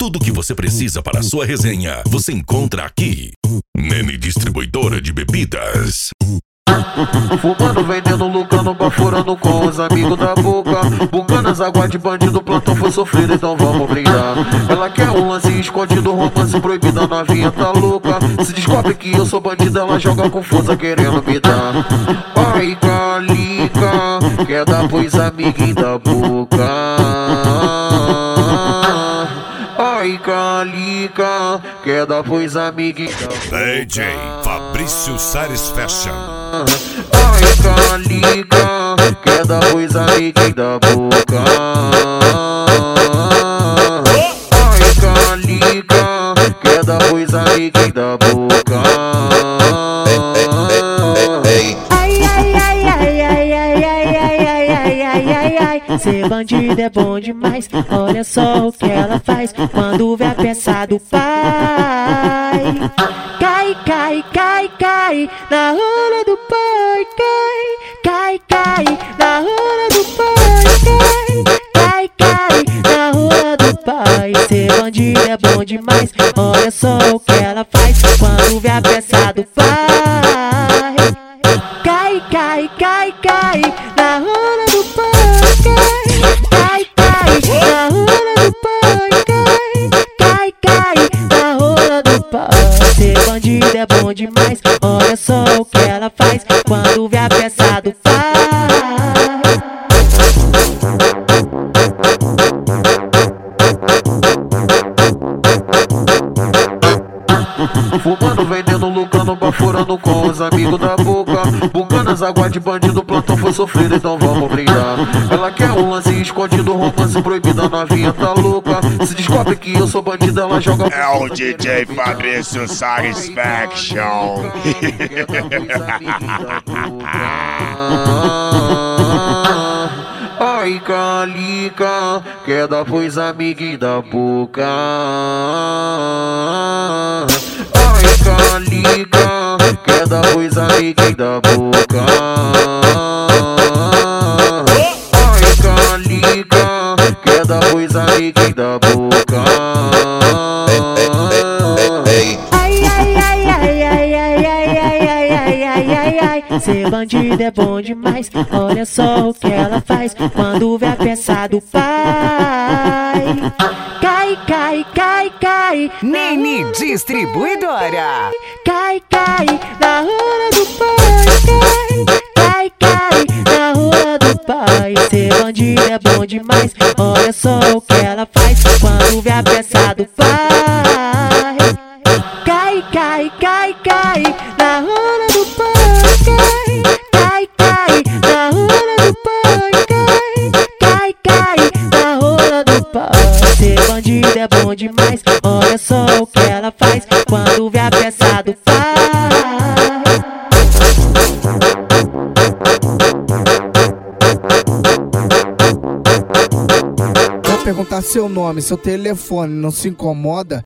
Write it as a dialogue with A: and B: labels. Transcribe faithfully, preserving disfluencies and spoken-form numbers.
A: Tudo que você precisa para a sua resenha, você encontra aqui. Nene Distribuidora de Bebidas.
B: Fumando, vendendo, lucrando, baforando com os amigos da boca. Bucanas, água de bandido, plantão foi sofrido, então vamos brindar. Ela quer um lance escondido, romance proibido, a novinha tá louca. Se descobre que eu sou bandido, ela joga com força querendo me dar. Ai, calica, quer dar pros amiguinhos da boca. Ai, calica, quer dar pros amiguinhos da boca.
A: D J Fabrício Sares Fashion.
B: Ai, calica, quer dar pros amiguinhos da boca. Ai, calica, quer dar pros amiguinhos da boca.
C: Ai, ai, ai, ai, ai, ai, ai, ai, ai, ai, ai, ai, ai. Ser bandido é bom demais. Olha só o que ela faz quando vê a peça do pai. Cai, cai, cai, cai na rola do pai. Cai, cai, cai na rola do pai. Cai, cai, cai na rola do pai. Ser bandido é bom demais. Olha só o que ela faz quando vê a peça do pai. Cai, cai, cai, cai na rola do pai. Cai, cai, cai na rola do pai. Cai, cai, cai na rola do pai. Ser bandido é bom demais. Olha só o que ela faz quando vê a peça do pai.
B: Fumando, vendendo, lucrando, baforando com os amigos da boca. Bucanas, água de bandido, plantão foi sofrido, então vamos brindar. Ela quer um lance escondido, romance proibido, a novinha tá louca. Se descobre que eu sou bandido, ela joga.
D: É o D J Fabrício Satisfaction.
B: Ai, calica, quer dar pros amiguinhos da boca. Ai, calica, quer dar pros amiguinhos da boca. Ai, calica, quer dar pros amiguinhos da boca.
C: Ai, ai, ai, ai, ai, ai, ai, ai, ai, ai, ai, ai, ai. Ser bandido é bom demais. Olha só o que ela faz quando vê a peça do pai. Cai, cai, cai, cai.
E: Nene Distribuidora.
C: Cai, cai na rola do pai. Cai, cai na rola do pai. Ser bandido é bom demais. Olha só o que ela faz quando vê a peça do pai. Cai, cai, cai, cai na rola do pai. Cai, cai na rola do pai. Cai, cai na rola do pai. Ser bandido é bom demais. Olha só o que ela faz quando vê a peça do pai.
F: Vou perguntar seu nome, seu telefone, não se incomoda?